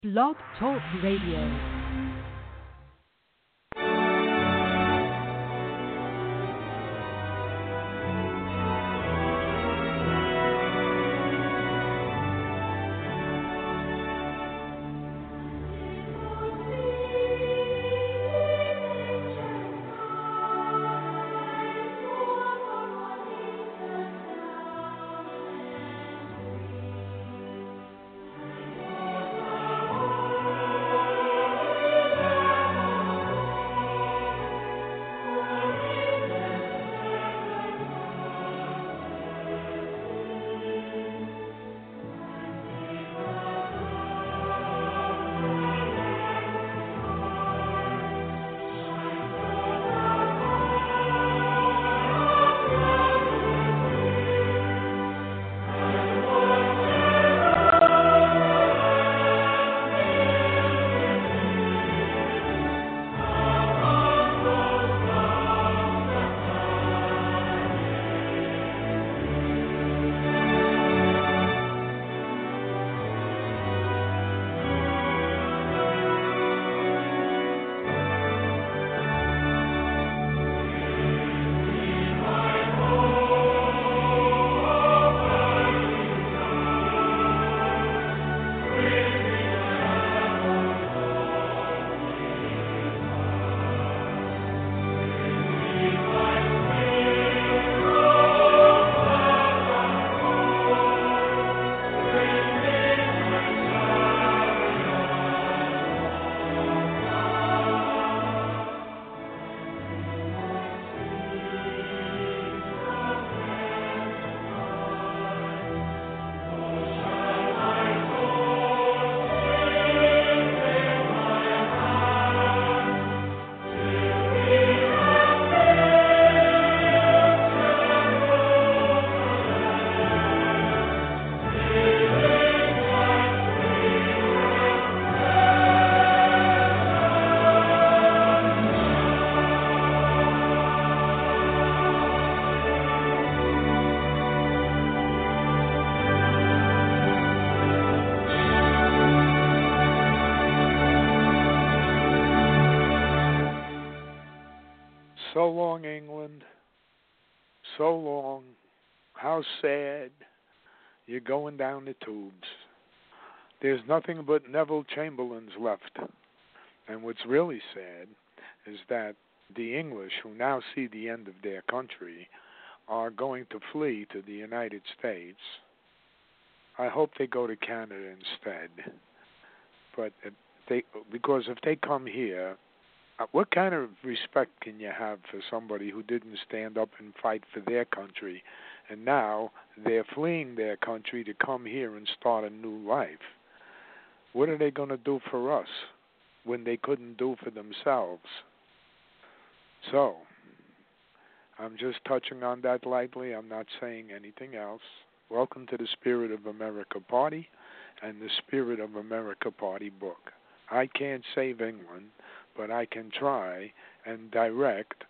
Blog Talk Radio. So long, England. So long. How sad. You're going down the tubes. There's nothing but Neville Chamberlains left. And what's really sad is that the English, who now see the end of their country, are going to flee to the United States. I hope they go to Canada instead. But because if they come here, what kind of respect can you have for somebody who didn't stand up and fight for their country, and now they're fleeing their country to come here and start a new life? What are they going to do for us when they couldn't do for themselves? So, I'm just touching on that lightly. I'm not saying anything else. Welcome to the Spirit of America Party and the Spirit of America Party book. I can't save England, but I can try and direct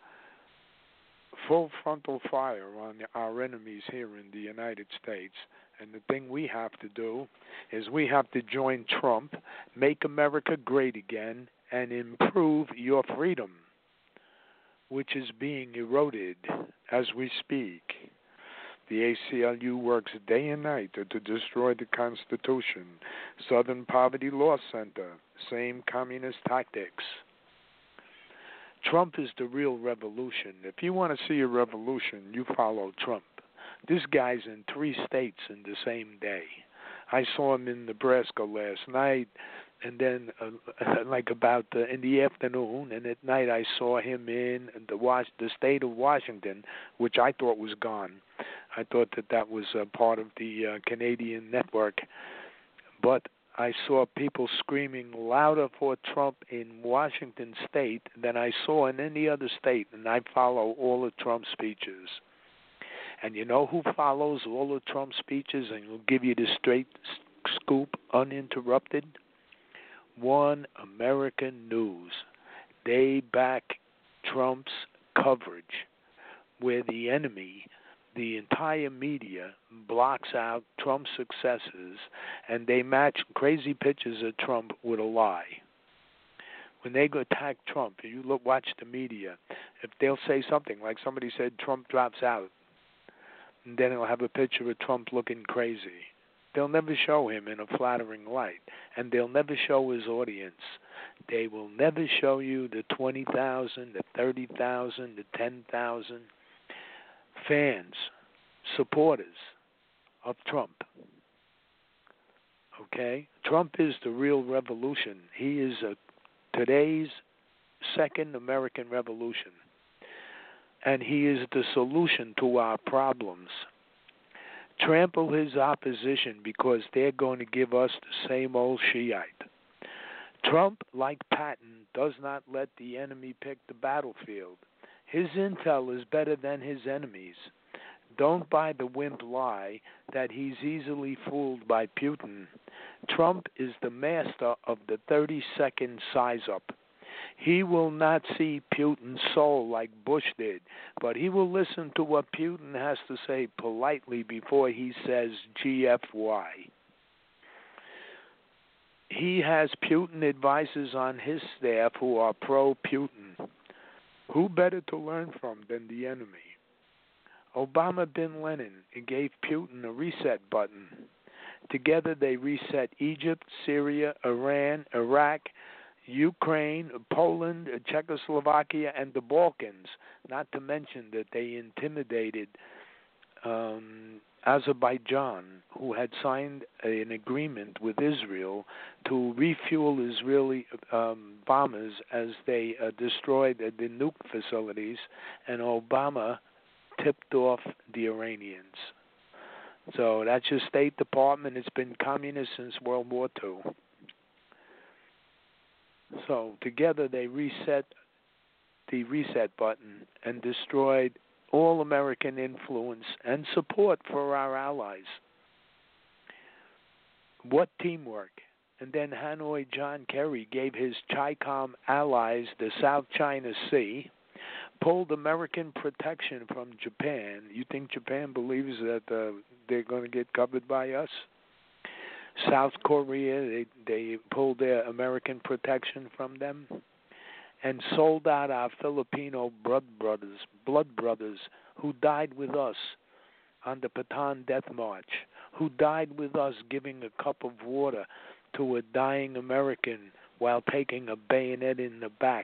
full frontal fire on our enemies here in the United States. And the thing we have to do is we have to join Trump, make America great again, and improve your freedom, which is being eroded as we speak. The ACLU works day and night to destroy the Constitution. Southern Poverty Law Center, same communist tactics. Trump is the real revolution. If you want to see a revolution, you follow Trump. This guy's in 3 states in the same day. I saw him in Nebraska last night, and then in the afternoon, and at night I saw him in the state of Washington, which I thought was gone. I thought that was part of the Canadian network. But I saw people screaming louder for Trump in Washington state than I saw in any other state, and I follow all of Trump's speeches. And you know who follows all of Trump's speeches and will give you the straight scoop uninterrupted? One American News. They back Trump's coverage, where the enemy the entire media blocks out Trump's successes, and they match crazy pictures of Trump with a lie. When they go attack Trump, you watch the media, if they'll say something like somebody said Trump drops out, and then it'll have a picture of Trump looking crazy. They'll never show him in a flattering light, and they'll never show his audience. They will never show you the 20,000, the 30,000, the 10,000 fans, supporters of Trump. Okay? Trump is the real revolution. He is today's second American Revolution, and he is the solution to our problems. Trample his opposition because they're going to give us the same old Shiite. Trump, like Patton, does not let the enemy pick the battlefield. His intel is better than his enemies. Don't buy the wimp lie that he's easily fooled by Putin. Trump is the master of the 30-second size-up. He will not see Putin's soul like Bush did, but he will listen to what Putin has to say politely before he says GFY. He has Putin advisors on his staff who are pro-Putin. Who better to learn from than the enemy? Obama bin Laden gave Putin a reset button. Together they reset Egypt, Syria, Iran, Iraq, Ukraine, Poland, Czechoslovakia, and the Balkans, not to mention that they intimidated Azerbaijan, who had signed an agreement with Israel to refuel Israeli bombers as they destroyed the nuke facilities, and Obama tipped off the Iranians. So that's your State Department. It's been communist since World War II. So together they reset the reset button and destroyed all American influence and support for our allies. What teamwork. And then Hanoi John Kerry gave his CHICOM allies the South China Sea, pulled American protection from Japan. You think Japan believes that they're going to get covered by us? South Korea, they pulled their American protection from them and sold out our Filipino blood brothers who died with us on the Bataan Death March, who died with us giving a cup of water to a dying American while taking a bayonet in the back,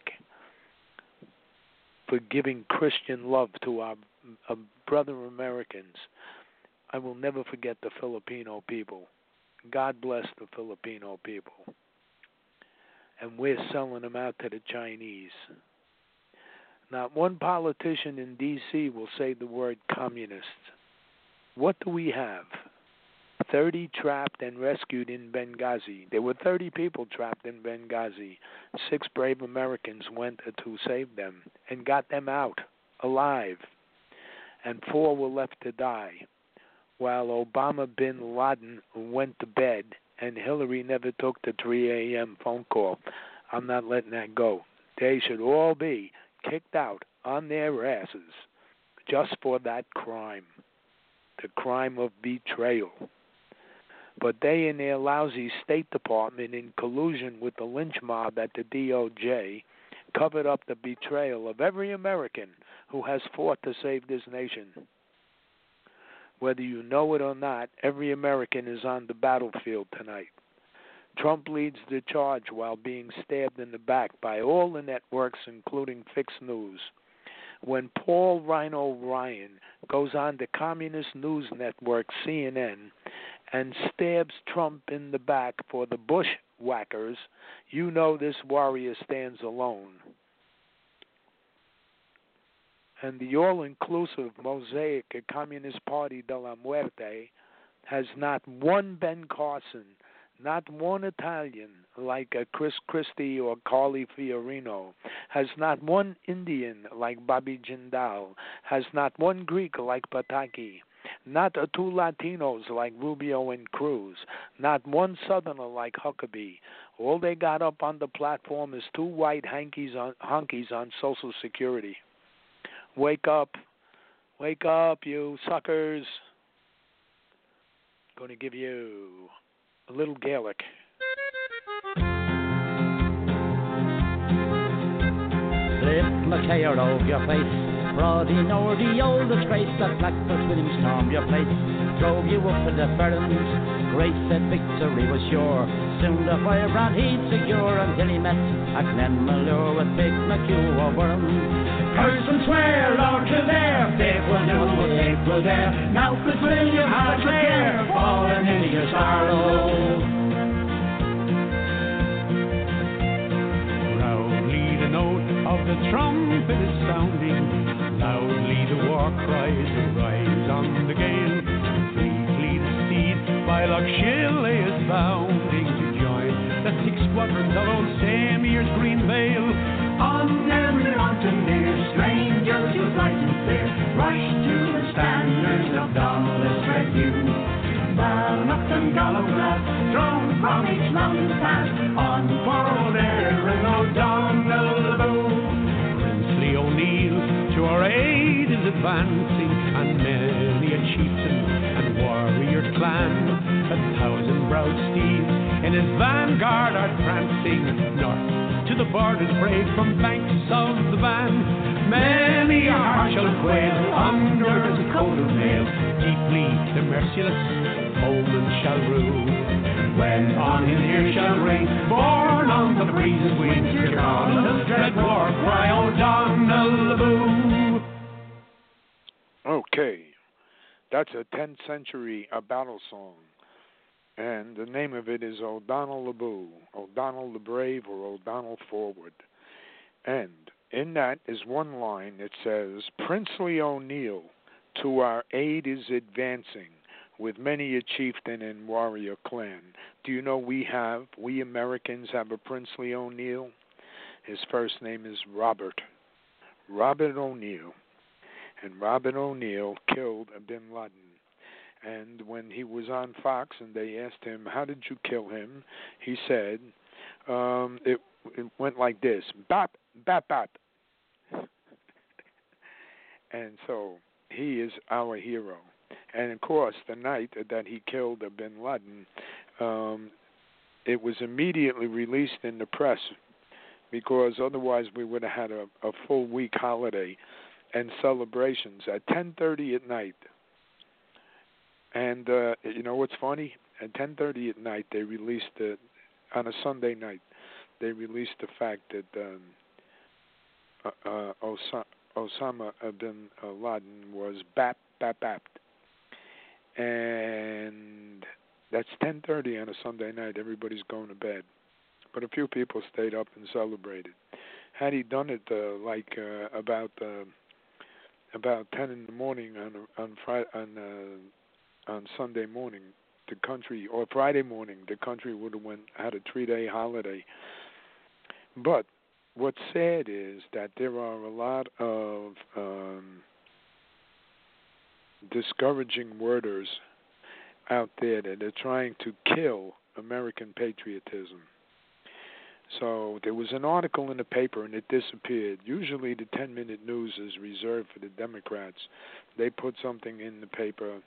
for giving Christian love to our brother Americans. I will never forget the Filipino people. God bless the Filipino people. And we're selling them out to the Chinese. Not one politician in D.C. will say the word communist. What do we have? 30 trapped and rescued in Benghazi. There were 30 people trapped in Benghazi. 6 brave Americans went to save them and got them out alive. And 4 were left to die, while Obama bin Laden went to bed and Hillary never took the 3 a.m. phone call. I'm not letting that go. They should all be kicked out on their asses just for that crime, the crime of betrayal. But they and their lousy State Department, in collusion with the lynch mob at the DOJ, covered up the betrayal of every American who has fought to save this nation. Whether you know it or not, every American is on the battlefield tonight. Trump leads the charge while being stabbed in the back by all the networks, including Fix News. When Paul Rhino Ryan goes on the communist news network CNN and stabs Trump in the back for the bushwhackers, you know this warrior stands alone. And the all-inclusive mosaic of Communist Party de la Muerte has not one Ben Carson, not one Italian like Chris Christie or Carly Fiorino, has not one Indian like Bobby Jindal, has not one Greek like Pataki, not 2 Latinos like Rubio and Cruz, not one Southerner like Huckabee. All they got up on the platform is 2 white honkies on Social Security. Wake up, Wake up, you suckers. Going to give you a little Gaelic. Lift Mackay over your face, Brody nor the old disgrace that Blackfoot William stormed your place, drove you up to the Ferns, great said victory was sure, soon the firebrand he'd secure until he met a Glenmalure with big McHugh over him. Curse and swear, Lord Kildare, faithful down was faithful there, now Fitz William had Clare, fallen into your sorrow. Proudly the note of the trumpet is sounding, loudly the war cries arise on the gale. Fleetly the steed by Loch Shilly is bounding to join the 6 squadrons of old Samir's green veil. On every mountain near, strangers who bright and fair, rush to the standards of Donald's red hue. Balnock and Gallowglass, thrown from each mountain pass, on poor old Erin O'Donnell Princely O'Neill to our aid is advancing, and many a chieftain and warrior clan, 1,000-browed steeds in his vanguard are prancing, north to the borders brave from banks of the Van. Many a heart shall quail under his coat of mail, deeply the merciless foeman shall rue. When on his ear shall ring, borne on the breezes wing, Donald's dread war cry, O'Donnell Boo. Okay, that's a 10th century battle song. And the name of it is O'Donnell the Boo, O'Donnell the Brave, or O'Donnell Forward. And in that is one line that says, Princely O'Neill to our aid is advancing, with many a chieftain and warrior clan. Do you know we Americans have a Princely O'Neill? His first name is Robert O'Neill. And Robert O'Neill killed Bin Laden. And when he was on Fox and they asked him, how did you kill him? He said, it went like this, bap, bap, bap. And so he is our hero. And, of course, the night that he killed Bin Laden, it was immediately released in the press because otherwise we would have had a full week holiday and celebrations at 10:30 at night. And you know what's funny? At 10:30 at night, they released on a Sunday night. They released the fact that Osama bin Laden was bapped, and that's 10:30 on a Sunday night. Everybody's going to bed, but a few people stayed up and celebrated. Had he done it about 10 in the morning on Sunday morning, the country, or Friday morning, the country would have had a 3-day holiday. But what's sad is that there are a lot of discouraging worders out there that are trying to kill American patriotism. So there was an article in the paper and it disappeared. Usually the 10-minute news is reserved for the Democrats. They put something in the paper,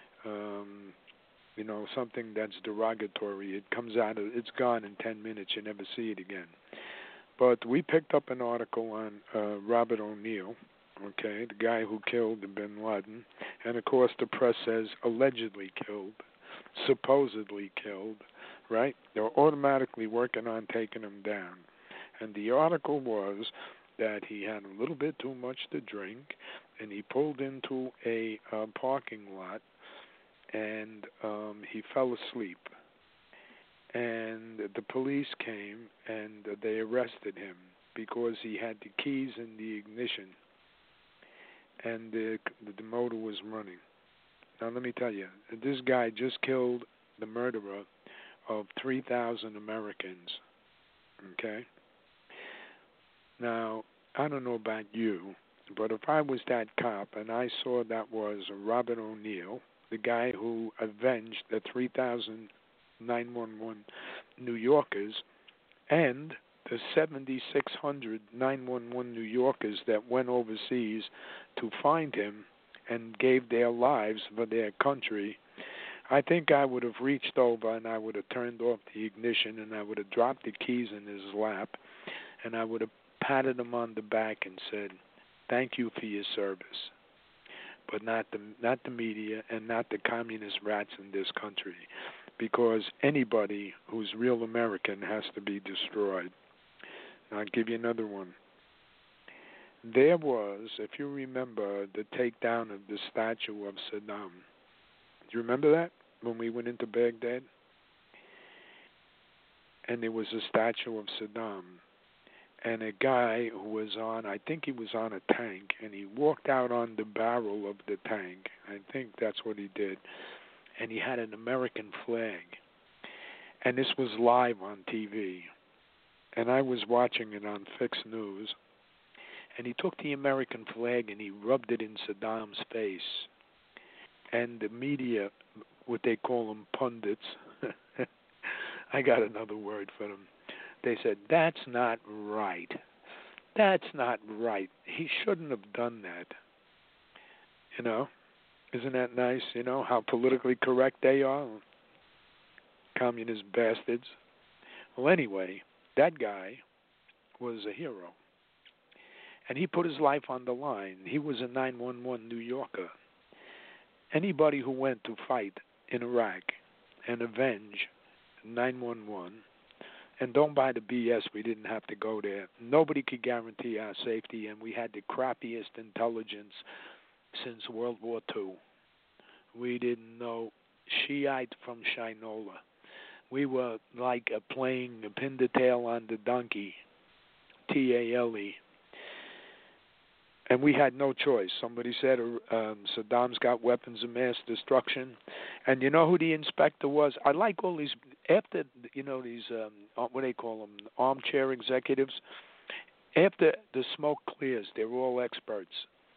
something that's derogatory. It comes out, it's gone in 10 minutes. You never see it again. But we picked up an article on Robert O'Neill, okay, the guy who killed Bin Laden. And, of course, the press says allegedly killed, supposedly killed, right? They're automatically working on taking him down. And the article was that he had a little bit too much to drink, and he pulled into a parking lot, and he fell asleep. And the police came, and they arrested him because he had the keys in the ignition, and the motor was running. Now, let me tell you, this guy just killed the murderer of 3,000 Americans, okay? Now, I don't know about you, but if I was that cop and I saw that was Robert O'Neill, the guy who avenged the 3,000 911 New Yorkers and the 7,600 911 New Yorkers that went overseas to find him and gave their lives for their country, I think I would have reached over and I would have turned off the ignition and I would have dropped the keys in his lap and I would have patted him on the back and said, "Thank you for your service." But not the media and not the communist rats in this country, because anybody who's real American has to be destroyed. And I'll give you another one. There was, if you remember, the takedown of the statue of Saddam. Do you remember that when we went into Baghdad? And there was a statue of Saddam. And a guy who was on, I think he was on a tank, and he walked out on the barrel of the tank. I think that's what he did. And he had an American flag. And this was live on TV. And I was watching it on Fix News. And he took the American flag and he rubbed it in Saddam's face. And the media, what they call them pundits, I got another word for them. They said, "That's not right. That's not right. He shouldn't have done that." You know, isn't that nice? You know, how politically correct they are? Communist bastards. Well, anyway, that guy was a hero. And he put his life on the line. He was a 911 New Yorker. Anybody who went to fight in Iraq and avenge 911, and don't buy the BS, we didn't have to go there. Nobody could guarantee our safety, and we had the crappiest intelligence since World War II. We didn't know Shiite from Shinola. We were like playing a pin the tail on the donkey, Tale. And we had no choice. Somebody said Saddam's got weapons of mass destruction. And you know who the inspector was? I like all these, after, you know, these, what do they call them, armchair executives. After the smoke clears, they're all experts.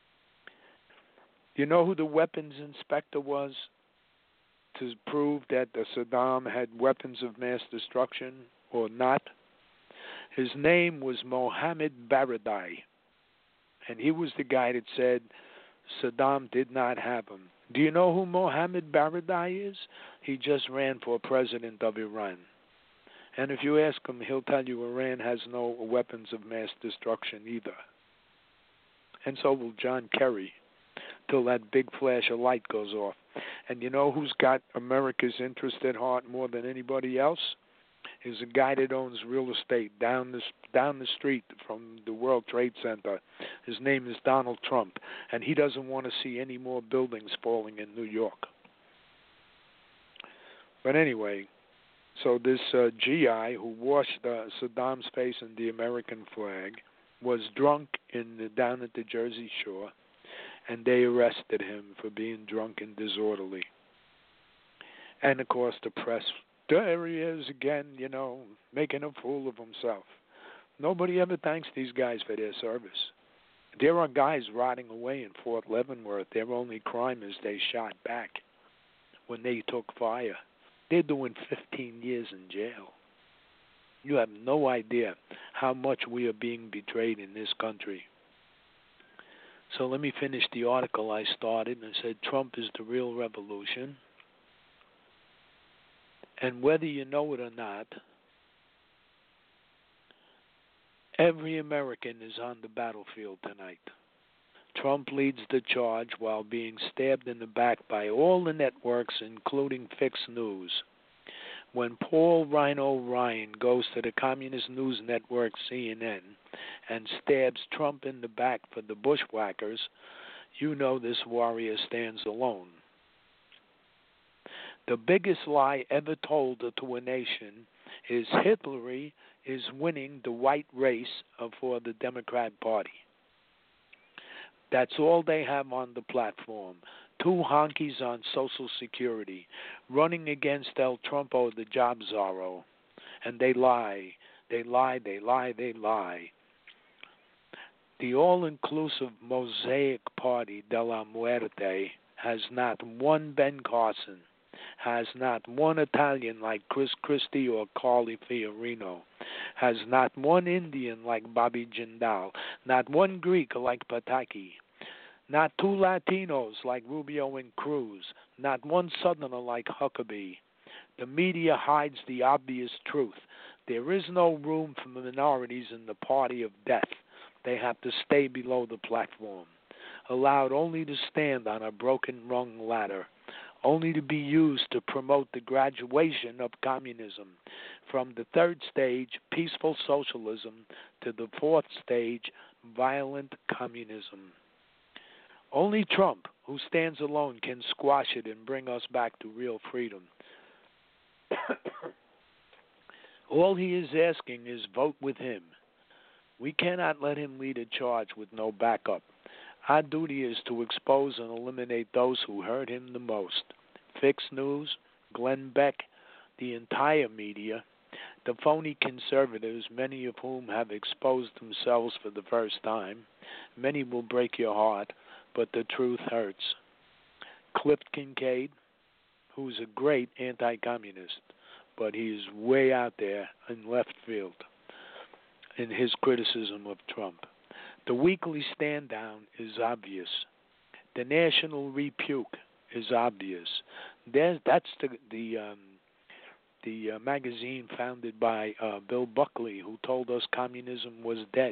You know who the weapons inspector was to prove that Saddam had weapons of mass destruction or not? His name was Mohammed Baradei. And he was the guy that said Saddam did not have them. Do you know who Mohammed Baradei is? He just ran for president of Iran. And if you ask him, he'll tell you Iran has no weapons of mass destruction either. And so will John Kerry, till that big flash of light goes off. And you know who's got America's interest at heart more than anybody else? Is a guy that owns real estate down the street from the World Trade Center. His name is Donald Trump, and he doesn't want to see any more buildings falling in New York. But anyway, so this GI who washed Saddam's face in the American flag was drunk down at the Jersey Shore, and they arrested him for being drunk and disorderly. And, of course, the press, there he is again, you know, making a fool of himself. Nobody ever thanks these guys for their service. There are guys rotting away in Fort Leavenworth. Their only crime is they shot back when they took fire. They're doing 15 years in jail. You have no idea how much we are being betrayed in this country. So let me finish the article I started and said Trump is the real revolution. And whether you know it or not, every American is on the battlefield tonight. Trump leads the charge while being stabbed in the back by all the networks, including Fix News. When Paul Rhino Ryan goes to the communist news network CNN and stabs Trump in the back for the bushwhackers, you know this warrior stands alone. The biggest lie ever told to a nation is Hitler is winning the white race for the Democrat Party. That's all they have on the platform. Two honkies on Social Security running against El Trumpo, the job czaro. And they lie. They lie, they lie, they lie. The all-inclusive Mosaic Party de la Muerte has not one Ben Carson, has not one Italian like Chris Christie or Carly Fiorino, has not one Indian like Bobby Jindal, not one Greek like Pataki. Not two Latinos like Rubio and Cruz, not one Southerner like Huckabee. The media hides the obvious truth. There is no room for minorities in the party of death. They have to stay below the platform, allowed only to stand on a broken rung ladder, only to be used to promote the graduation of communism from the third stage, peaceful socialism, to the fourth stage, violent communism. Only Trump, who stands alone, can squash it and bring us back to real freedom. All he is asking is vote with him. We cannot let him lead a charge with no backup. Our duty is to expose and eliminate those who hurt him the most. Fix News, Glenn Beck, the entire media, the phony conservatives, many of whom have exposed themselves for the first time. Many will break your heart, but the truth hurts. Cliff Kincaid, who's a great anti-communist, but he's way out there in left field in his criticism of Trump. The weekly stand down is obvious. The national rebuke is obvious. That's the magazine founded by Bill Buckley, who told us communism was dead.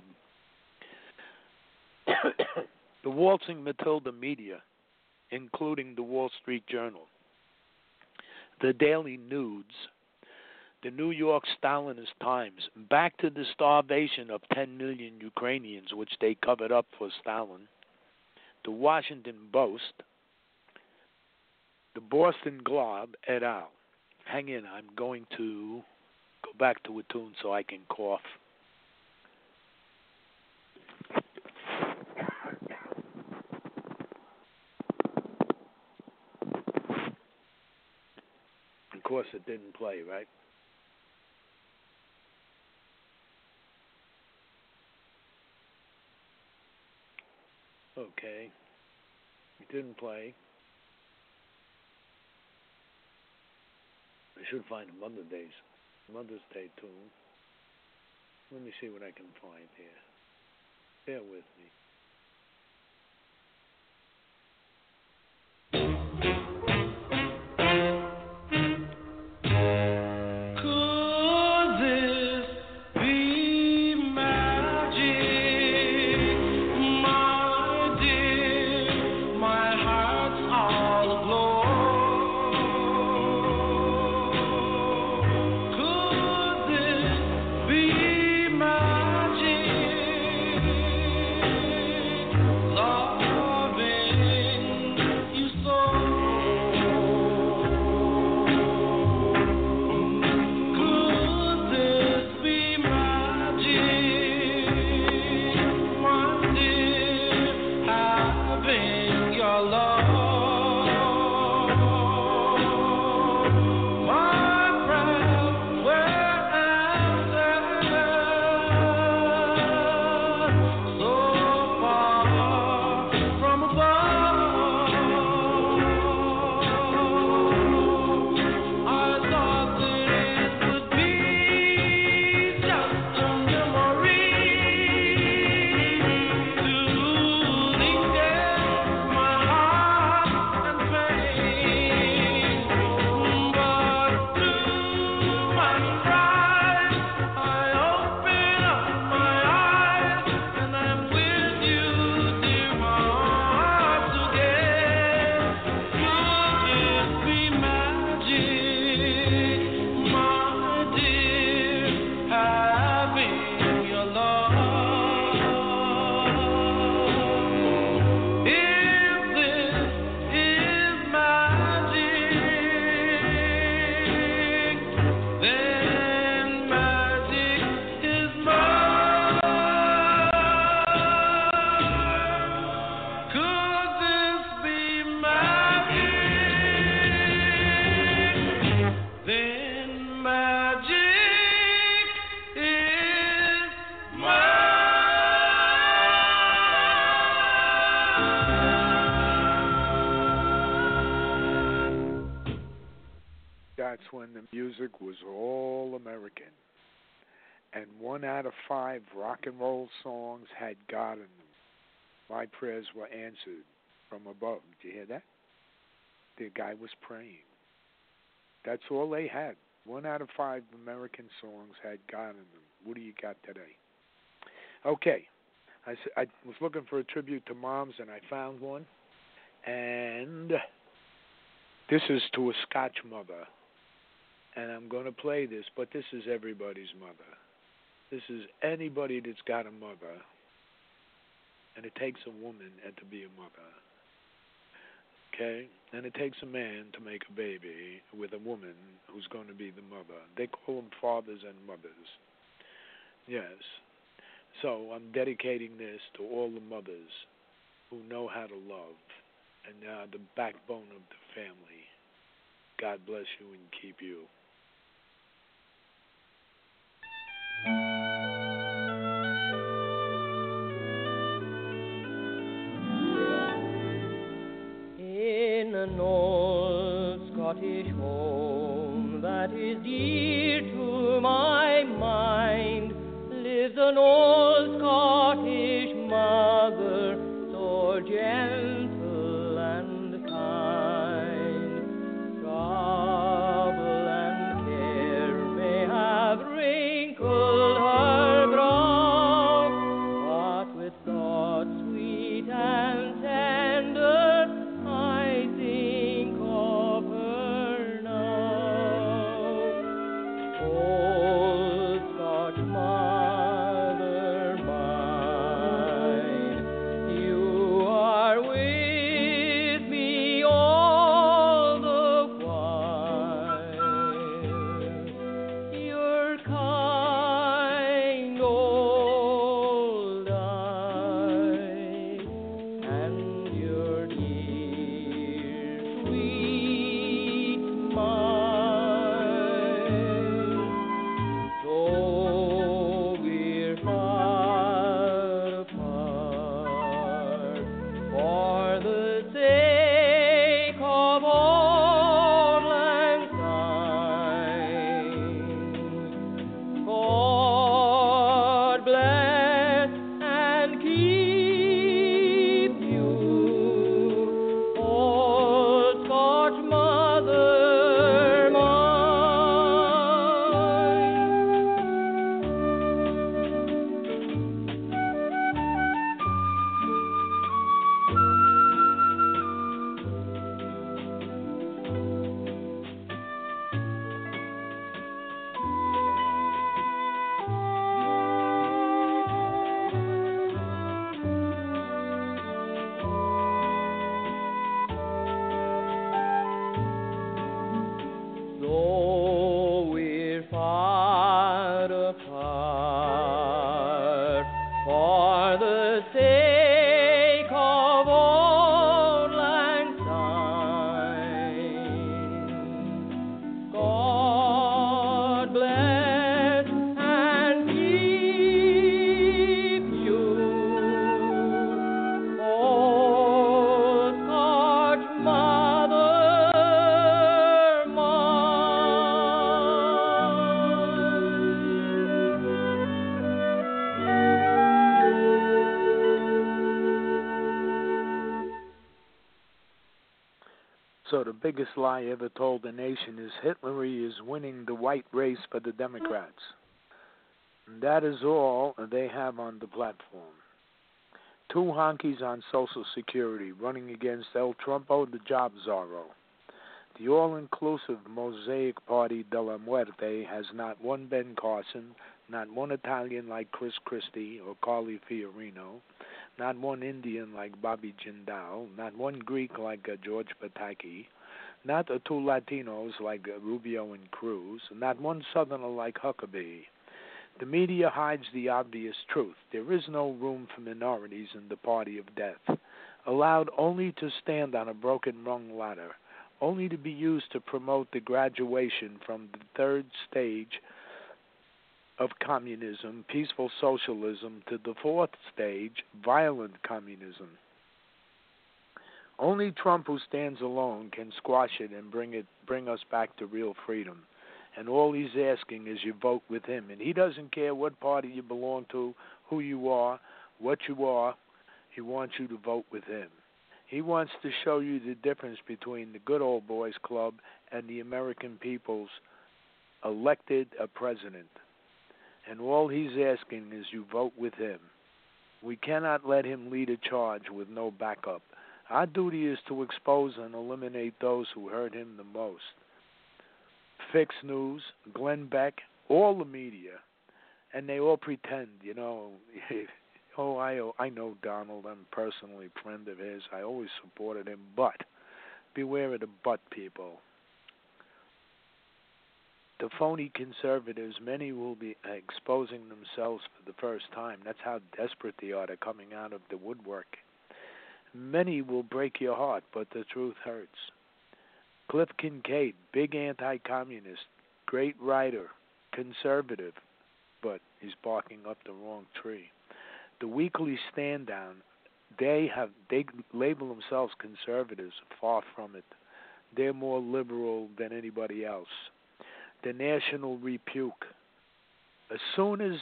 The waltzing Matilda media, including the Wall Street Journal, the Daily Nudes, the New York Stalinist Times, back to the starvation of 10 million Ukrainians, which they covered up for Stalin, the Washington Post, the Boston Globe, et al. Hang in, I'm going to go back to a tune so I can cough. Of course, it didn't play, right? Okay. It didn't play. I should find a Mother's Day tune. Let me see what I can find here. Bear with me. That's when the music was all American. And 1 out of 5 rock and roll songs had God in them. My prayers were answered from above. Did you hear that? The guy was praying. That's all they had. 1 out of 5 American songs had God in them. What do you got today? Okay. I was looking for a tribute to moms, and I found one. And this is to a Scotch mother. And I'm going to play this, but this is everybody's mother. This is anybody that's got a mother. And it takes a woman to be a mother. Okay? And it takes a man to make a baby with a woman who's going to be the mother. They call them fathers and mothers. Yes. So I'm dedicating this to all the mothers who know how to love and are the backbone of the family. God bless you and keep you. In an old Scottish home that is dear to my mind lives an old Scottish mother, so gentle and kind. Trouble and care may have wrinkled her brow, but with thoughts sweet and tender I think of her now. Old Scotch mother mine, you are with me all the while. Your kind old eyes and your dear sweet smile. Though we're far apart, for the sake of old lang syne, God bless and keep you, old Scotch mother Though we're far apart, for the sake of old lang syne, God bless and keep you, old Scotch mother mine. So the biggest lie ever told the nation is Hillary is winning the white race for the Democrats. And that is all they have on the platform. 2 honkies on Social Security running against El Trumpo, the job czarro. The all-inclusive Mosaic Party de la Muerte has not one Ben Carson, not one Italian like Chris Christie or Carly Fiorino, not one Indian like Bobby Jindal, not one Greek like George Pataki, not 2 Latinos like Rubio and Cruz, not one Southerner like Huckabee. The media hides the obvious truth. There is no room for minorities in the party of death, allowed only to stand on a broken rung ladder, only to be used to promote the graduation from the 3rd stage of communism, peaceful socialism, to the 4th stage, violent communism. Only Trump, who stands alone, can squash it and bring us back to real freedom. And all he's asking is you vote with him. And he doesn't care what party you belong to, who you are, what you are. He wants you to vote with him. He wants to show you the difference between the good old boys club and the American people's elected a president. And all he's asking is you vote with him. We cannot let him lead a charge with no backup. Our duty is to expose and eliminate those who hurt him the most. Fix News, Glenn Beck, all the media, and they all pretend, I know Donald. I'm personally a friend of his. I always supported him, but beware of the but people. The phony conservatives, many will be exposing themselves for the first time. That's how desperate they are. They're coming out of the woodwork. Many will break your heart, but the truth hurts. Cliff Kincaid, big anti-communist, great writer, conservative, but he's barking up the wrong tree. The Weekly Stand Down, they label themselves conservatives, far from it. They're more liberal than anybody else. The National Rebuke. As soon as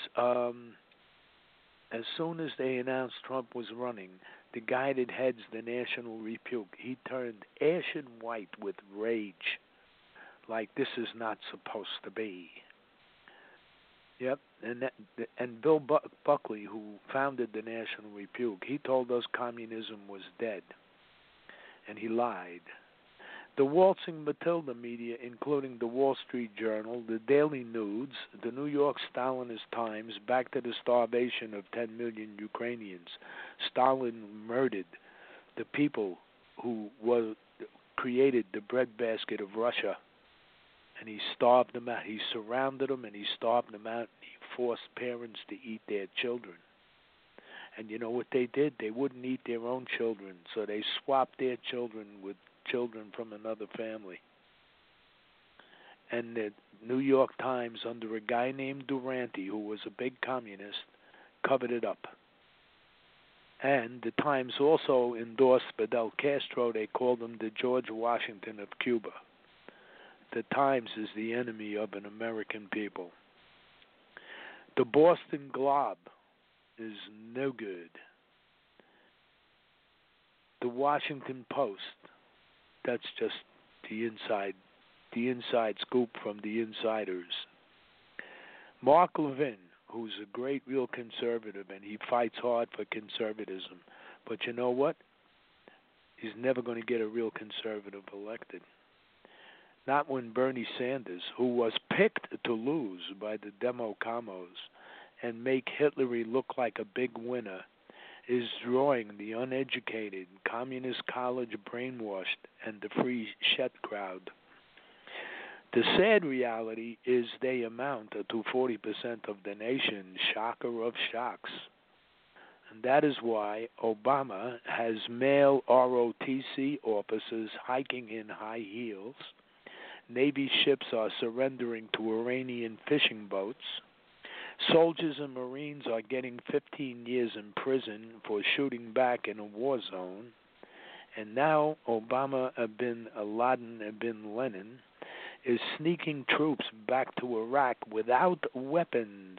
they announced Trump was running, the guy that heads the National Rebuke, he turned ashen white with rage, like this is not supposed to be. Yep, and Bill Buckley, who founded the National Rebuke, he told us communism was dead, and he lied. The waltzing Matilda media, including the Wall Street Journal, the Daily News, the New York Stalinist Times, back to the starvation of 10 million Ukrainians. Stalin murdered the people who created the breadbasket of Russia, and he starved them out. He surrounded them, and he starved them out. And he forced parents to eat their children. And you know what they did? They wouldn't eat their own children, so they swapped their children with children from another family. And the New York Times, under a guy named Durante, who was a big communist, covered it up. And the Times also endorsed Fidel Castro. They called him the George Washington of Cuba. The Times is the enemy of an American people. The Boston Globe is no good. The Washington Post, that's just the inside scoop from the insiders. Mark Levin, who's a great real conservative, and he fights hard for conservatism. But you know what? He's never going to get a real conservative elected. Not when Bernie Sanders, who was picked to lose by the Demo-Commos and make Hillary look like a big winner, is drawing the uneducated, communist college brainwashed, and the free Shet crowd. The sad reality is they amount to 40% of the nation, shocker of shocks. And that is why Obama has male ROTC officers hiking in high heels. Navy ships are surrendering to Iranian fishing boats. Soldiers and Marines are getting 15 years in prison for shooting back in a war zone. And now Obama bin Laden bin Lenin is sneaking troops back to Iraq without weapons.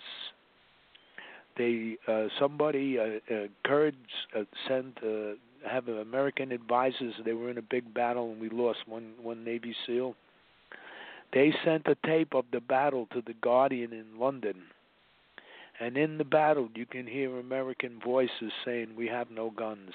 Kurds have American advisors. They were in a big battle and we lost one Navy SEAL. They sent a tape of the battle to The Guardian in London. And in the battle, you can hear American voices saying, "We have no guns."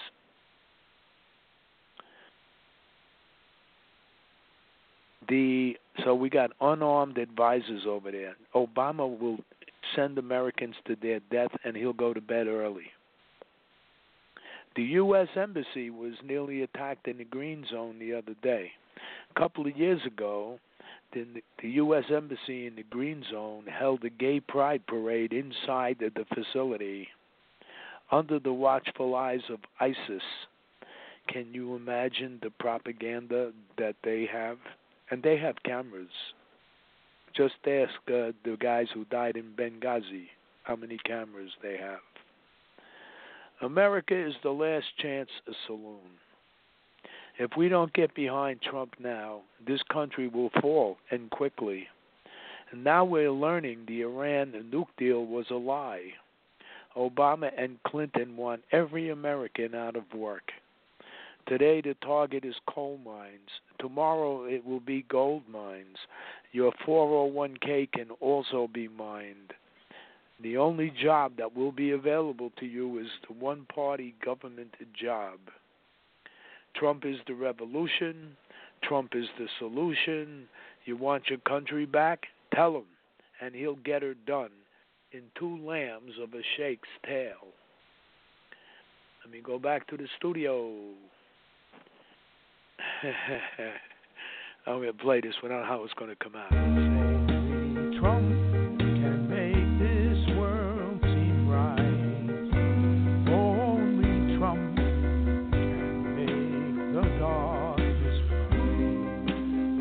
So we got unarmed advisors over there. Obama will send Americans to their death, and he'll go to bed early. The U.S. Embassy was nearly attacked in the Green Zone the other day. A couple of years ago, the U.S. Embassy in the Green Zone held a gay pride parade inside the facility under the watchful eyes of ISIS. Can you imagine the propaganda that they have? And they have cameras. Just ask the guys who died in Benghazi how many cameras they have. America is the last chance saloon. If we don't get behind Trump now, this country will fall, and quickly. And now we're learning the Iran nuke deal was a lie. Obama and Clinton want every American out of work. Today the target is coal mines. Tomorrow it will be gold mines. Your 401k can also be mined. The only job that will be available to you is the one-party government job. Trump is the revolution. Trump is the solution. You want your country back? Tell him, and he'll get her done in 2 lambs of a shake's tail. Let me go back to the studio. I'm going to play this without how it's going to come out. Trump can make this world seem right. Only Trump can make the darkness bright.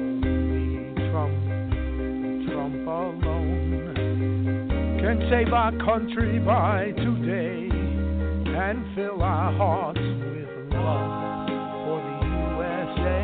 Only Trump alone can save our country by today and fill our hearts with love for the USA.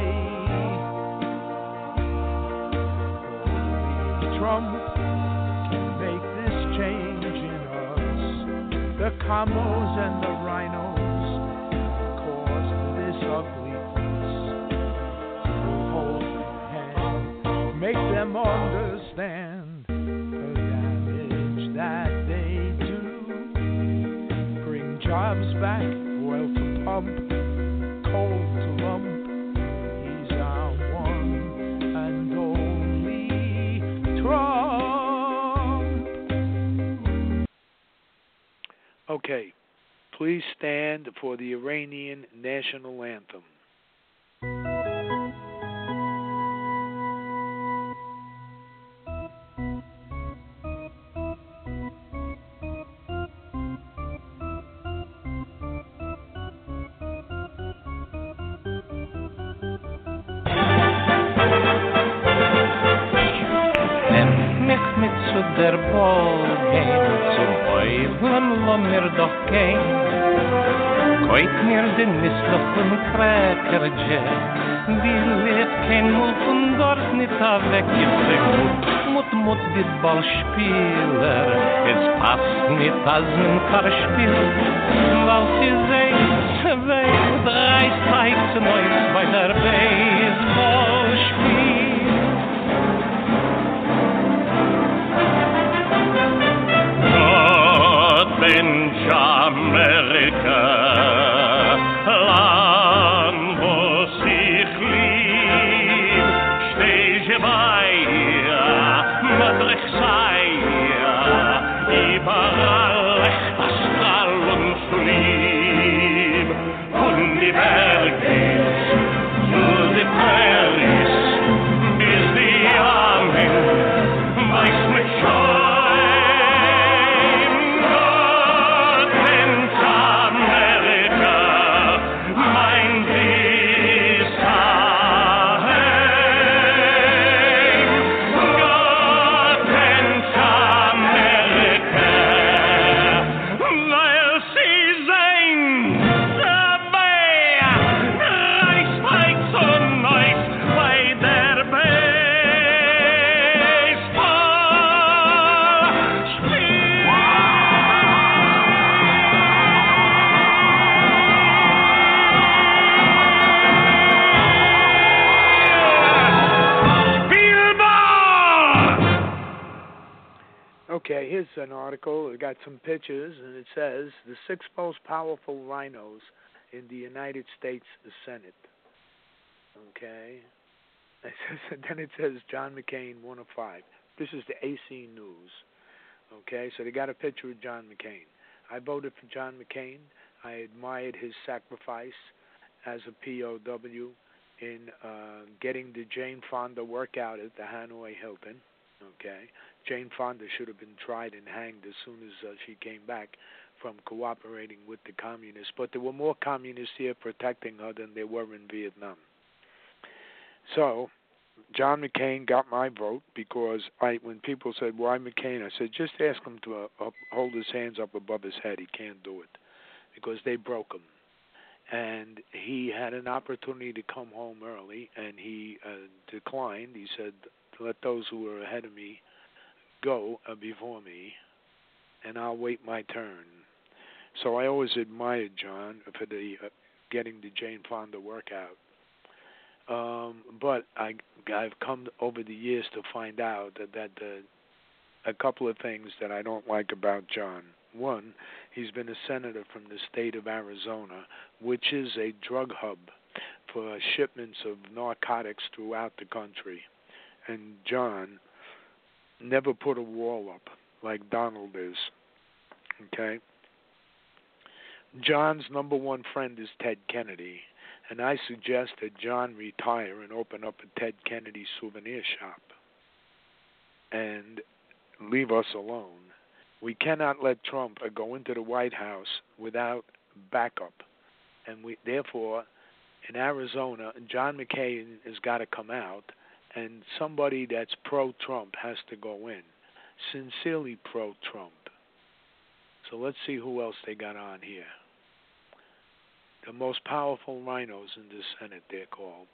Only Trump can make this change in us. The combos and the rhinos caused this ugliness. We'll hold their hand, make them understand the damage that they do. Bring jobs back, oil to pump, coal to lump. He's our one and only Trump. Okay, please stand for the Iranian national anthem. Der Ball gehen zum Heulen, lo mir doch gehen. Koit mir den misslichen Cracker Jack. Die lebt kein Mut und dort nicht weggeflickt. Mut dit Ballspieler. Es passt nicht als ein Verspiel. Weil sie sehen, wer 3 Zeit neu bei der Baseball spielt. America, land wo sich lieb, steh je bei ihr, madrich sei ihr, überall echt das Strahl und so lieb, von die Bergis zu die Prairies, bis die Armen weiß mit schon. Okay, here's an article. It got some pictures, and it says the 6 most powerful rhinos in the United States Senate. Okay. Then it says John McCain, 1 of 5. This is the AC News. Okay, so they got a picture of John McCain. I voted for John McCain. I admired his sacrifice as a POW in getting the Jane Fonda workout at the Hanoi Hilton. Okay, Jane Fonda should have been tried and hanged as soon as she came back from cooperating with the communists. But there were more communists here protecting her than there were in Vietnam. So John McCain got my vote because when people said, why McCain? I said, just ask him to hold his hands up above his head. He can't do it because they broke him. And he had an opportunity to come home early, and he declined. He said, let those who were ahead of me go before me, and I'll wait my turn. So I always admired John for the getting the Jane Fonda workout. But I've come over the years to find out that a couple of things that I don't like about John. One, he's been a senator from the state of Arizona, which is a drug hub for shipments of narcotics throughout the country. And John never put a wall up like Donald is. Okay? John's number one friend is Ted Kennedy, and I suggest that John retire and open up a Ted Kennedy souvenir shop and leave us alone. We cannot let Trump go into the White House without backup, and therefore, in Arizona, John McCain has got to come out, and somebody that's pro-Trump has to go in, sincerely pro-Trump. So let's see who else they got on here. The most powerful rhinos in the Senate, they're called.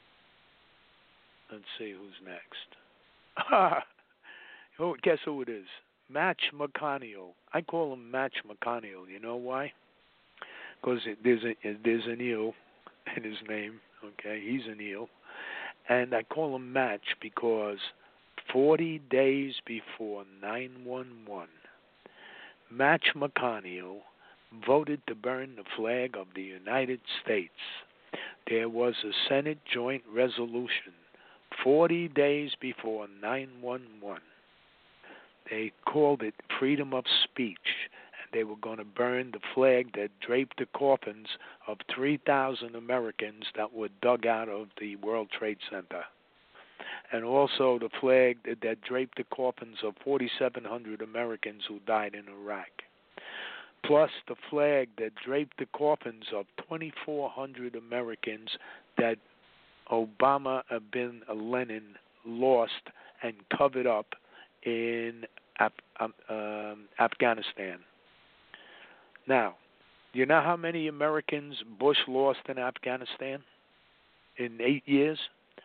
Let's see who's next. Oh, guess who it is? Match McConnell. I call him Match McConnell. You know why? Because there's an eel in his name. Okay, he's an eel. And I call him Match because 40 days before 9/11, Match McConnell voted to burn the flag of the United States. There was a Senate joint resolution 40 days before 9/11. They called it freedom of speech, and they were going to burn the flag that draped the coffins of 3,000 Americans that were dug out of the World Trade Center, and also the flag that draped the coffins of 4,700 Americans who died in Iraq, plus the flag that draped the coffins of 2,400 Americans that Obama bin Laden lost and covered up in Afghanistan. Now, do you know how many Americans Bush lost in Afghanistan in 8 years?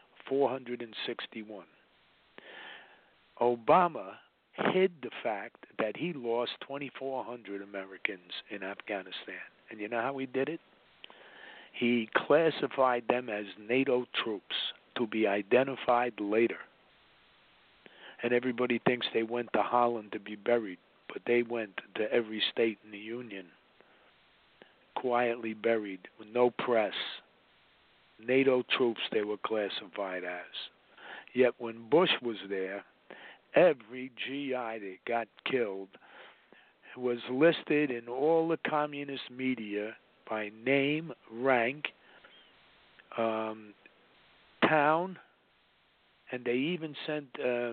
461. Obama hid the fact that he lost 2,400 Americans in Afghanistan. And you know how he did it? He classified them as NATO troops to be identified later. And everybody thinks they went to Holland to be buried, but they went to every state in the Union, quietly buried, with no press. NATO troops they were classified as. Yet when Bush was there, every GI that got killed was listed in all the communist media by name, rank, town, and they even sent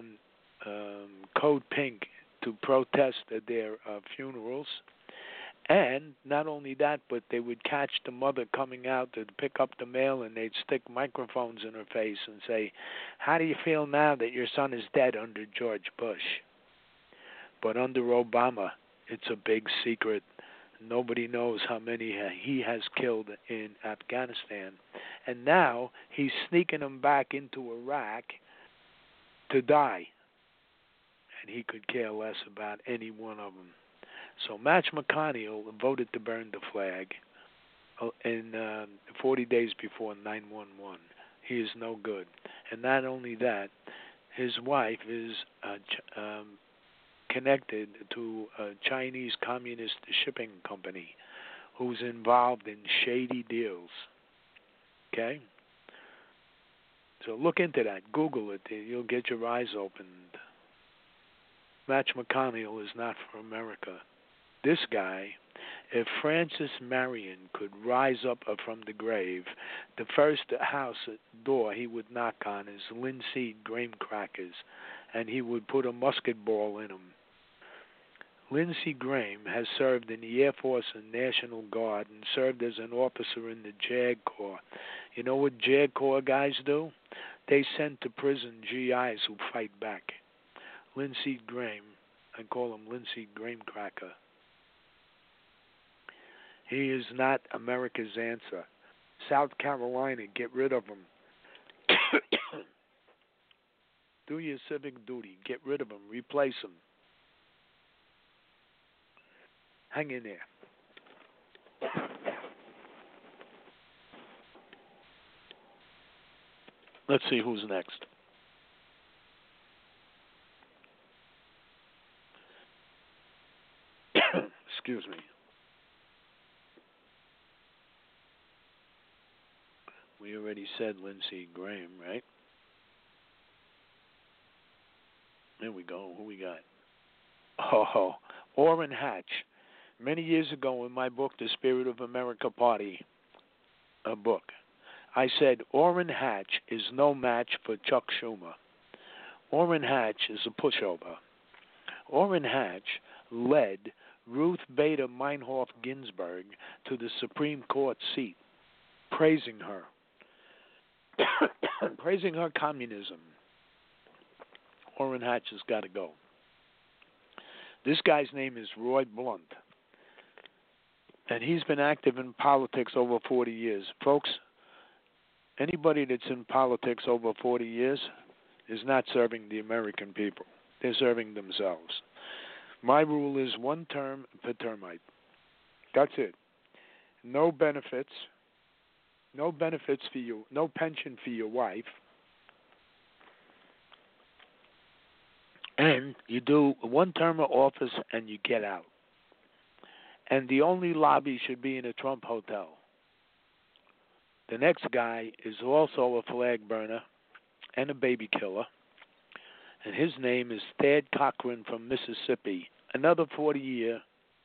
Code Pink to protest at their funerals. And not only that, but they would catch the mother coming out to pick up the mail, and they'd stick microphones in her face and say, "How do you feel now that your son is dead under George Bush?" But under Obama, it's a big secret. Nobody knows how many he has killed in Afghanistan. And now he's sneaking them back into Iraq to die. And he could care less about any one of them. So Match McConnell voted to burn the flag in 40 days before 9/11. He is no good. And not only that, his wife is connected to a Chinese communist shipping company who's involved in shady deals. Okay? So look into that. Google it. You'll get your eyes opened. Match McConnell is not for America. This guy, if Francis Marion could rise up from the grave, the first house door he would knock on is linseed graham crackers, and he would put a musket ball in them. Lindsey Graham has served in the Air Force and National Guard and served as an officer in the JAG Corps. You know what JAG Corps guys do? They send to prison GIs who fight back. Lindsey Graham, I call him Linseed Graham Cracker. He is not America's answer. South Carolina, get rid of him. Do your civic duty. Get rid of him. Replace him. Hang in there. Let's see who's next. Excuse me. We already said Lindsey Graham, right? There we go. Who we got? Oh, Orrin Hatch. Many years ago in my book, The Spirit of America Party, a book, I said Orrin Hatch is no match for Chuck Schumer. Orrin Hatch is a pushover. Orrin Hatch led Ruth Bader Meinhof Ginsburg to the Supreme Court seat, praising her. Praising her communism. Orrin Hatch has got to go. This guy's name is Roy Blunt, and he's been active in politics over 40 years. Folks, anybody that's in politics over 40 years is not serving the American people. They're serving themselves. My rule is one term per termite. That's it. No benefits. No benefits for you. No pension for your wife. And you do one term of office and you get out. And the only lobby should be in a Trump hotel. The next guy is also a flag burner and a baby killer. And his name is Thad Cochran from Mississippi, another 40-year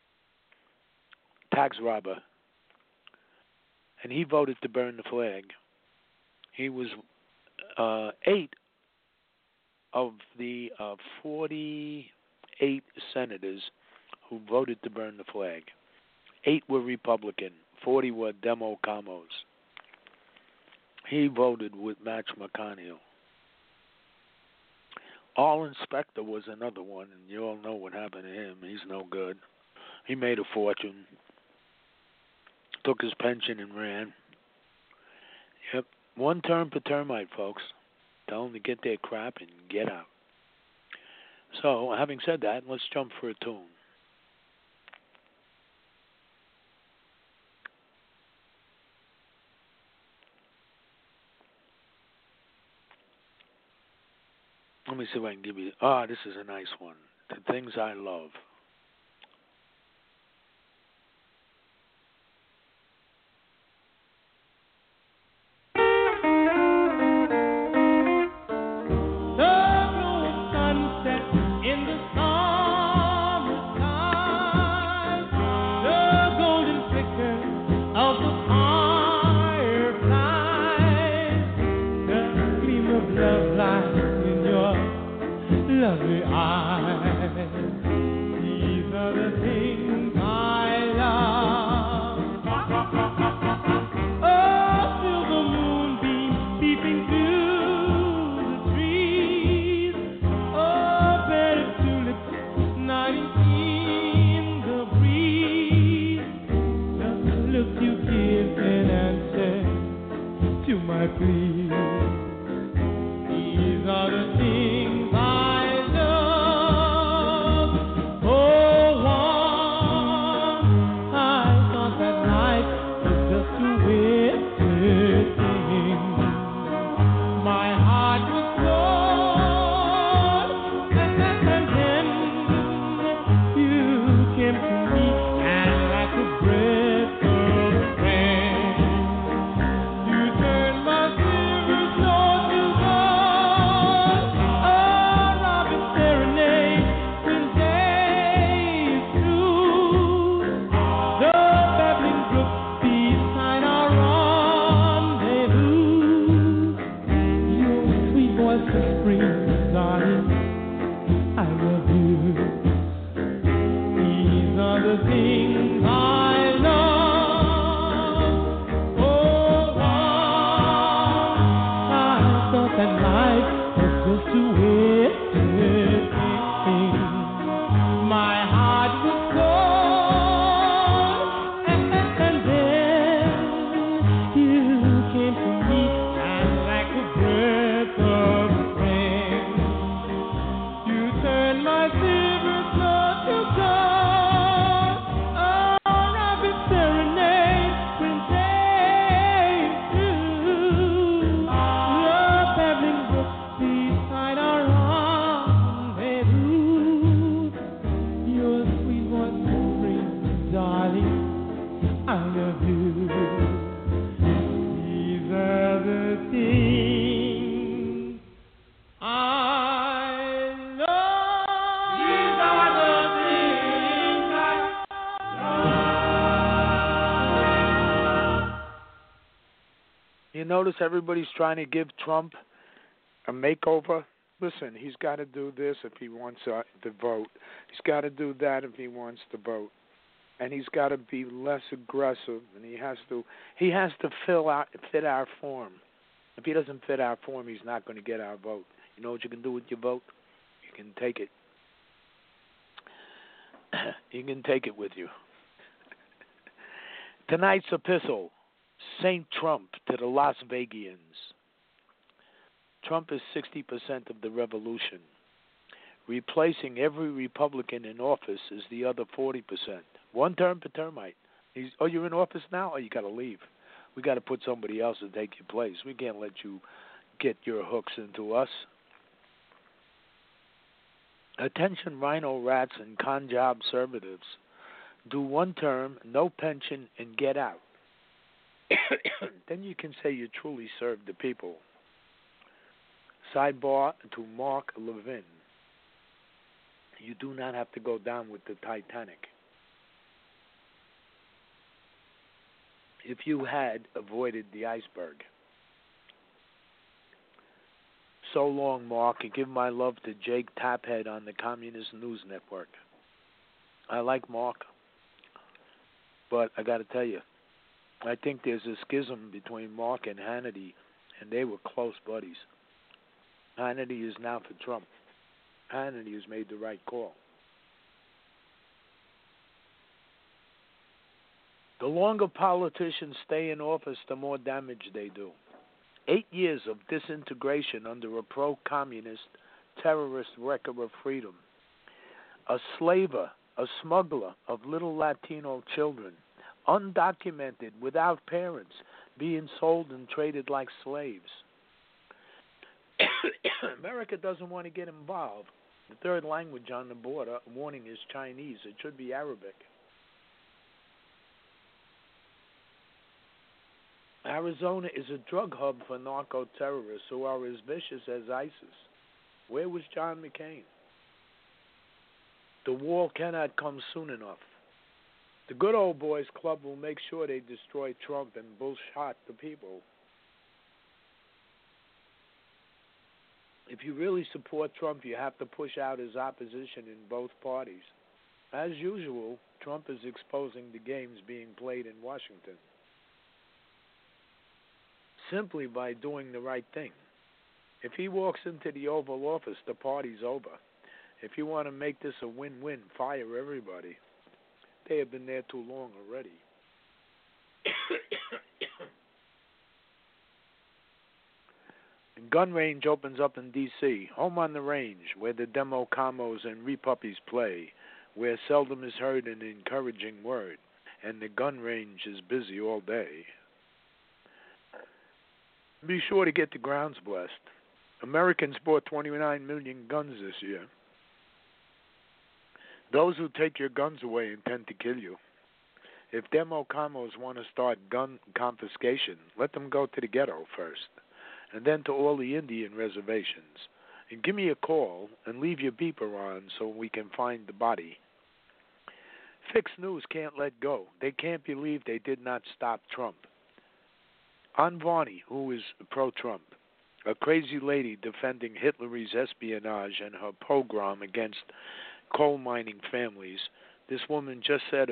tax robber. And he voted to burn the flag. He was 8 of the 48 senators who voted to burn the flag. 8 were Republican, 40 were Demo-Commos. He voted with Mitch McConnell. Al Inspector was another one, and you all know what happened to him. He's no good. He made a fortune, took his pension and ran. Yep, one term per termite, folks. Tell them to get their crap and get out. So, having said that, let's jump for a tune. Let me see if I can give you... this is a nice one. The Things I Love. Lovely eyes, these are the things I love. Oh, silver moonbeams peeping through the trees. Oh, pretty tulips nodding in the breeze. Just the look you give in answer to my plea. These are the things my silver snow to gold. darling, I love you. These are the things I love. These are the things I love. You notice everybody's trying to give Trump a makeover? Listen, he's got to do this if he wants to vote. He's got to do that if he wants to vote. And he's got to be less aggressive, and he has to fit our form. If he doesn't fit our form, he's not going to get our vote. You know what you can do with your vote? You can take it. You can take it with you. Tonight's epistle, St. Trump to the Las Vegians. Trump is 60% of the revolution. Replacing every Republican in office is the other 40%. One term per termite. You're in office now? Oh, you got to leave. We got to put somebody else to take your place. We can't let you get your hooks into us. Attention rhino rats and con job conservatives. Do one term, no pension, and get out. Then you can say you truly served the people. Sidebar to Mark Levin. You do not have to go down with the Titanic. If you had avoided the iceberg. So long, Mark, and give my love to Jake Taphead on the Communist News Network. I like Mark, but I got to tell you, I think there's a schism between Mark and Hannity, and they were close buddies. Hannity is now for Trump. Hannity has made the right call. The longer politicians stay in office, the more damage they do. 8 years of disintegration under a pro-communist, terrorist wrecker of freedom. A slaver, a smuggler of little Latino children, undocumented, without parents, being sold and traded like slaves. America doesn't want to get involved. The third language on the border, warning, is Chinese. It should be Arabic. Arizona is a drug hub for narco-terrorists who are as vicious as ISIS. Where was John McCain? The wall cannot come soon enough. The good old boys club will make sure they destroy Trump and bullshot the people. If you really support Trump, you have to push out his opposition in both parties. As usual, Trump is exposing the games being played in Washington. Simply by doing the right thing. If he walks into the Oval Office, the party's over. If you want to make this a win-win, fire everybody. They have been there too long already. Gun range opens up in D.C., home on the range, where the demo camos and repuppies play, where seldom is heard an encouraging word, and the gun range is busy all day. Be sure to get the grounds blessed. Americans bought 29 million guns this year. Those who take your guns away intend to kill you. If demo camos want to start gun confiscation, let them go to the ghetto first, and then to all the Indian reservations. And give me a call and leave your beeper on so we can find the body. Fix News can't let go. They can't believe they did not stop Trump. Ann Varney, who is pro-Trump, a crazy lady defending Hitler's espionage and her pogrom against coal mining families, this woman just said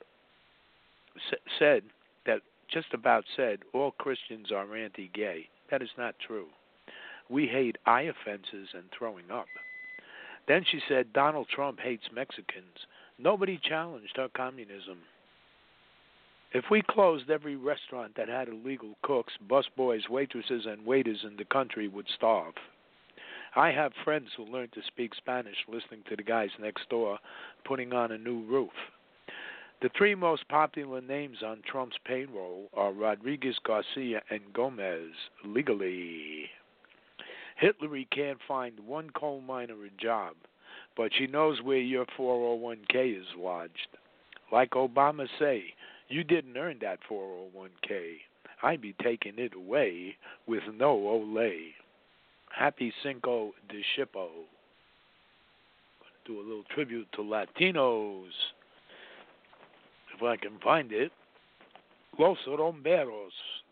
all Christians are anti-gay. That is not true. We hate eye offenses and throwing up. Then she said Donald Trump hates Mexicans. Nobody challenged her communism. If we closed every restaurant that had illegal cooks, busboys, waitresses, and waiters in the country would starve. I have friends who learned to speak Spanish listening to the guys next door putting on a new roof. The three most popular names on Trump's payroll are Rodriguez, Garcia, and Gomez, legally. Hillary can't find one coal miner a job, but she knows where your 401k is lodged. Like Obama say, you didn't earn that 401k. I be taking it away with no ole. Happy Cinco de Chippo. Do a little tribute to Latinos. If I can find it. Los Romberos.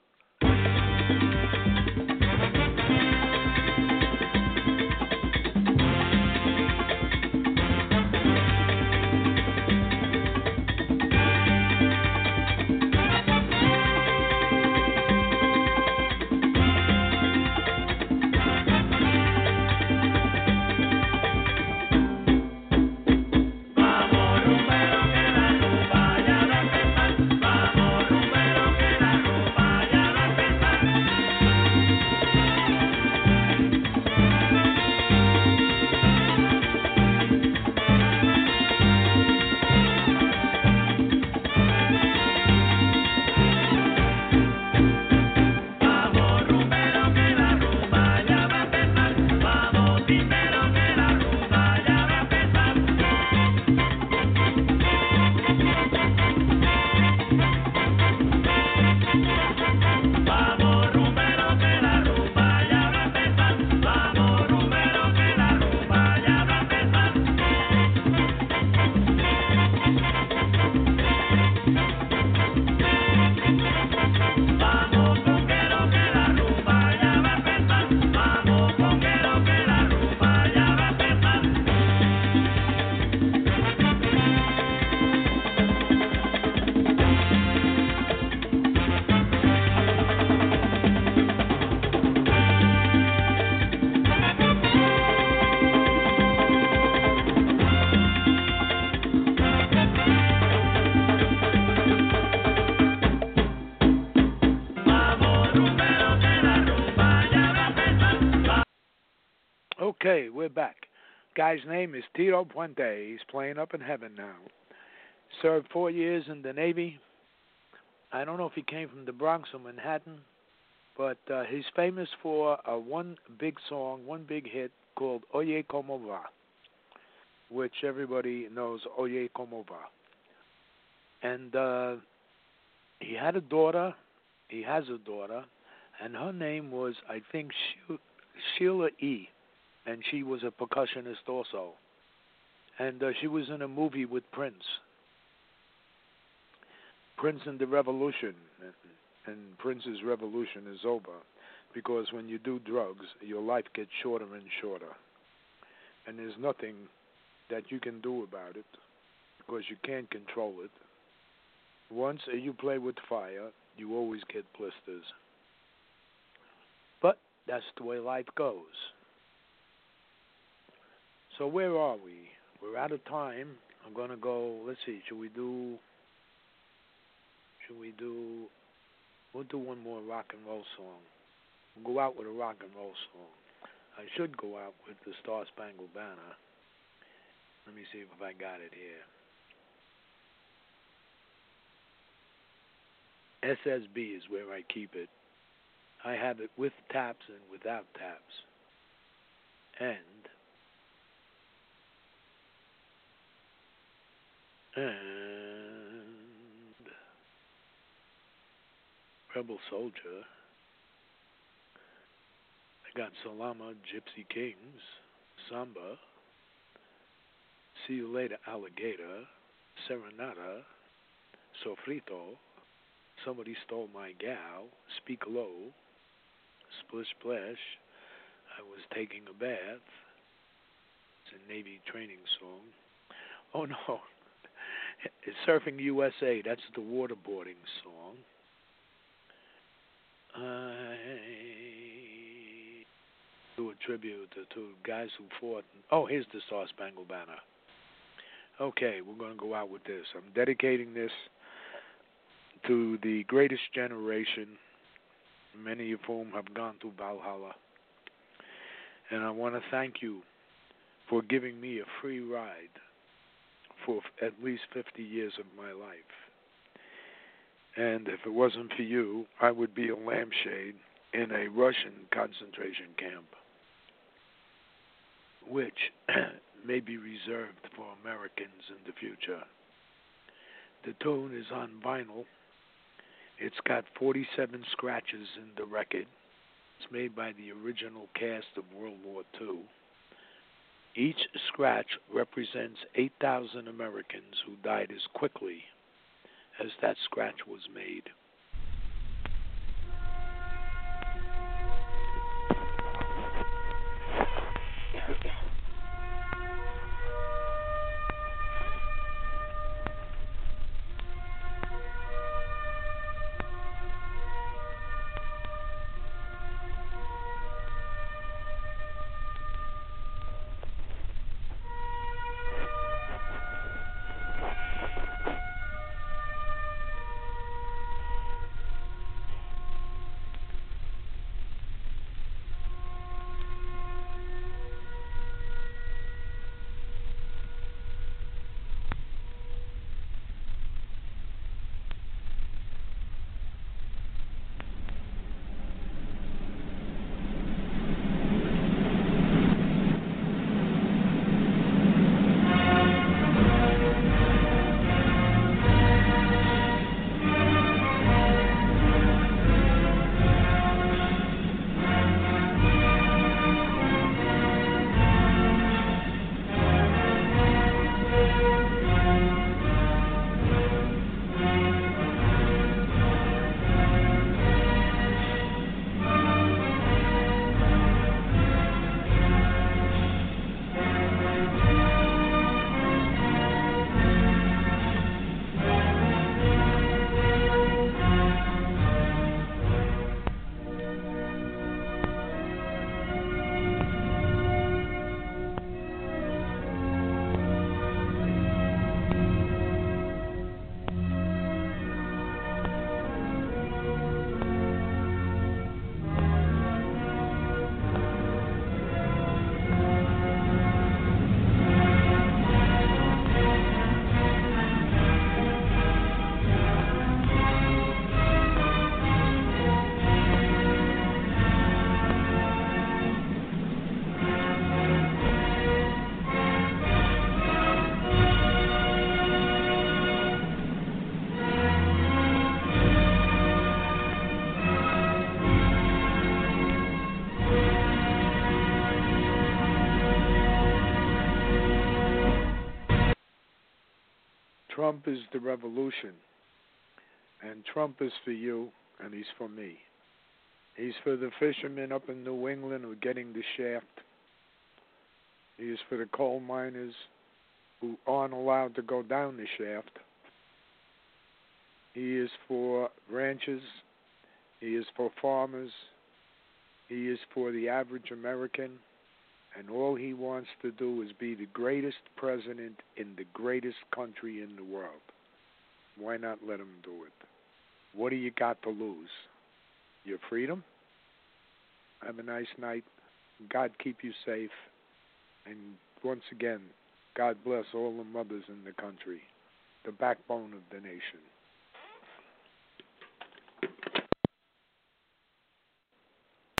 Okay, we're back. Guy's name is Tito Puente. He's playing up in heaven now. Served 4 years in the Navy. I don't know if he came from the Bronx or Manhattan, but he's famous for one big song, one big hit called Oye Como Va, which everybody knows, Oye Como Va. And he had a daughter, he has a daughter, and her name was, I think, Sheila E., and she was a percussionist also. And she was in a movie with Prince. Prince and the Revolution. And Prince's revolution is over. Because when you do drugs, your life gets shorter and shorter. And there's nothing that you can do about it. Because you can't control it. Once you play with fire, you always get blisters. But that's the way life goes. So where are we? We're out of time. I'm going to go, let's see, we'll do one more rock and roll song. We'll go out with a rock and roll song. I should go out with the Star Spangled Banner. Let me see if I got it here. SSB is where I keep it. I have it with taps and without taps. And Rebel Soldier. I got Salama, Gypsy Kings, Samba, See You Later, Alligator, Serenata, Sofrito, Somebody Stole My Gal, Speak Low, Splish Splash, I Was Taking a Bath. It's a Navy training song. Oh no, it's Surfing USA, that's the waterboarding song. I do a tribute to guys who fought. Oh, here's the Star Spangled Banner. Okay, we're going to go out with this. I'm dedicating this to the greatest generation, many of whom have gone to Valhalla. And I want to thank you for giving me a free ride for at least 50 years of my life. And if it wasn't for you, I would be a lampshade in a Russian concentration camp, which may be reserved for Americans in the future. The tune is on vinyl. It's got 47 scratches in the record. It's made by the original cast of World War II. Each scratch represents 8,000 Americans who died as quickly as that scratch was made. Trump is the revolution, and Trump is for you, and he's for me. He's for the fishermen up in New England who are getting the shaft. He is for the coal miners who aren't allowed to go down the shaft. He is for ranchers. He is for farmers. He is for the average American. And all he wants to do is be the greatest president in the greatest country in the world. Why not let him do it? What do you got to lose? Your freedom? Have a nice night. God keep you safe. And once again, God bless all the mothers in the country, the backbone of the nation.